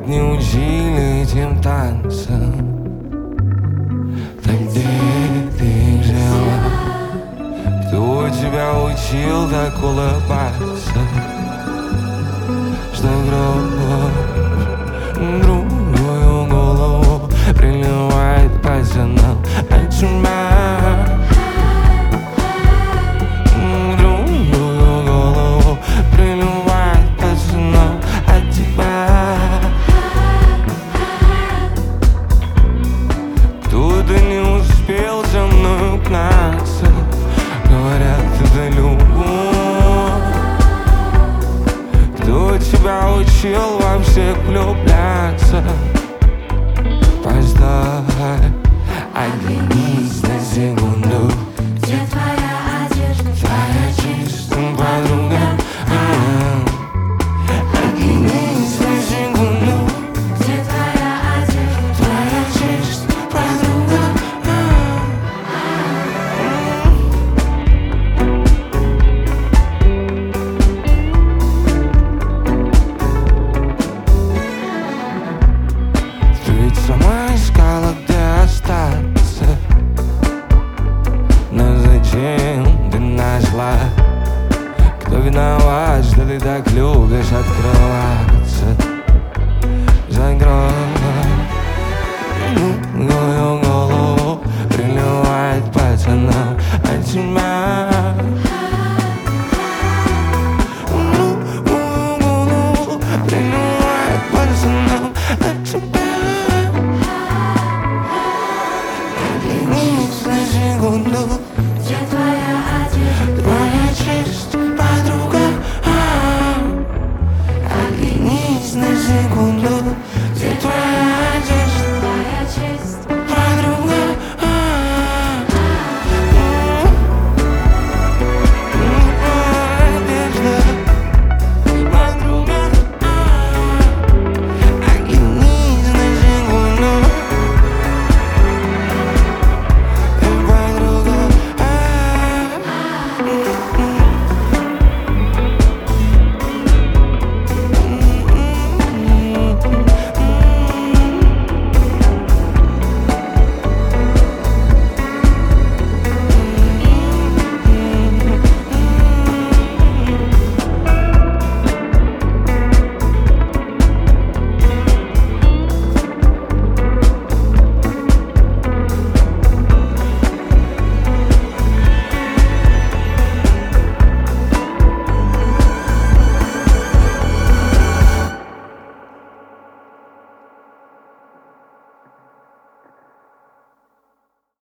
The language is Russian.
не учили этим танцам. Так где ты жила? Кто тебя учил так улыбаться? Что другую голову приливает пацанам от тебя. Другую голову приливает пацанам от тебя. Кто-то не успел за мной угнаться. Говорят, это любовь. Кто тебя учил во всех влюбляться? Поставь оглянись на секунду.